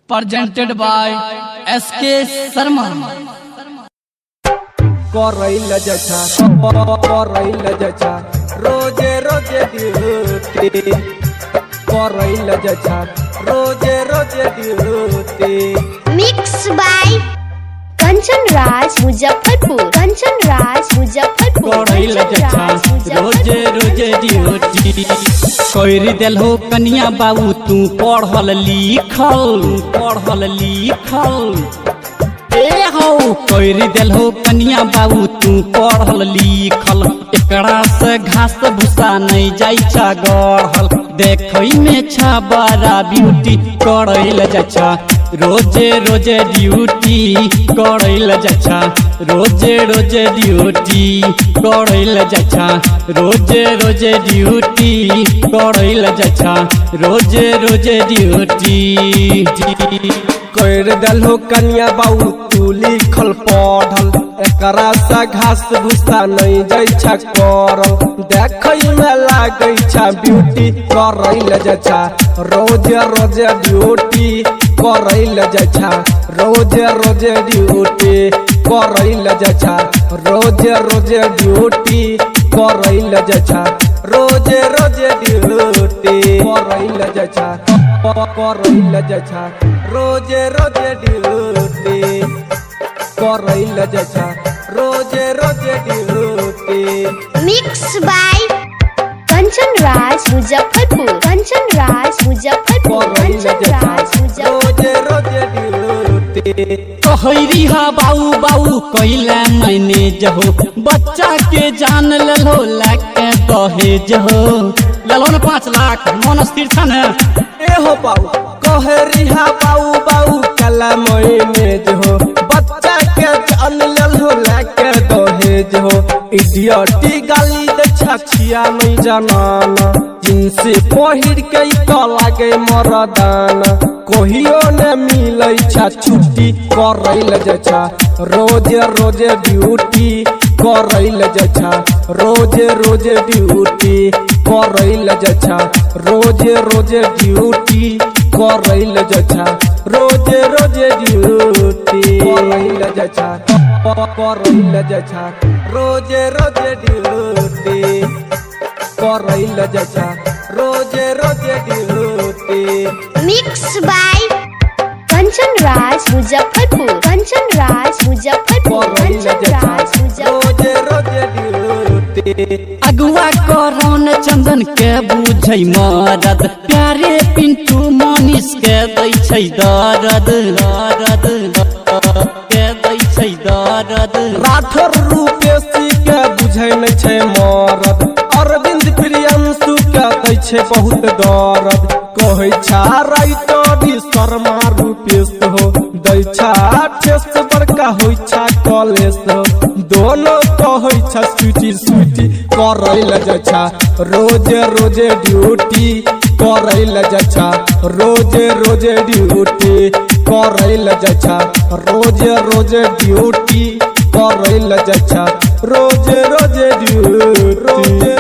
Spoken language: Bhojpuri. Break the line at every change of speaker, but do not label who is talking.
presented by SK Sharma.
करैल जछा रोजे रोजे ड्यूटी करैल जछा रोजे duty
mix by Kanchan Raj Muzaffarpur
करैल जछा रोजे ड्यूटी कोइर देल हो कन्या बाबू तू पढ़ल लिखल ए हो कोइर देल हो कन्या बाबू तू पढ़ल लिखल एकरा से घास भूसा नहीं जाई छा गढ़ल देखई में छा बड़ा ब्यूटी करैल जछा रोजे ड्यूटी करैल जछा रोजे ड्यूटी करैल जछा रोजे ड्यूटी करैल जछा रोजे ड्यूटी
कर दलहो कन्या बाबू तू लिखल पढ़ल एकरा से घास भूसा नहीं जाइ छा करल देखई में लागै छा ब्यूटी करैल जछा रोजे ड्यूटी करैल जछा रोजे ड्यूटी करैल जछा रोजे ड्यूटी करैल जछा रोजे ड्यूटी करैल जछा करैल जछा रोजे ड्यूटी करैल जछा रोजे duty
mix by Kanchan Raj Muzaffarpur
रोजे ड्यूटी
कहरी हा बाऊ कैला मैनेज हो बच्चा के जान ललो लाके दहेज हो ललो न 5 लाख मन स्थिर छन
ए हो बाऊ कहरी हा बाऊ कला मैनेज हो बच्चा के जान ललो लाके दहेज हो इडियटी गाली दे छछिया नहीं जनाना जिनसे पहिर के तो लागे मरदाना कहियो न मिलै छा छुट्टी करैल जछा रोजे ड्यूटी करैल जछा रोजे ड्यूटी करैल जछा रोजे ड्यूटी करैल जछा रोजे ड्यूटी करैल जछा करैल जछा रोजे ड्यूटी करैल जछा रोजे duty
mix by Kanchan Raj Muzaffarpur
रोजे ड्यूटी
अगुआ करौन चंदन के बुझै मरद प्यारे पिंटू मनीष के दै छै दर्द के दै छै दर्द
राठौर रूपेशी के बुझै नै छै मरद अरविंद प्रियंशु के दै छै बहुत दर्द कहै छा राइटर शर्मा रूपेश हो दै छा ठेस बड़का होइ छा कॉलेज हो दोनों कहै छा स्वीटी करैल जछा रोजे ड्यूटी करैल जछा रोजे ड्यूटी करैल जछा रोजे ड्यूटी करैल जछा रोजे ड्यूटी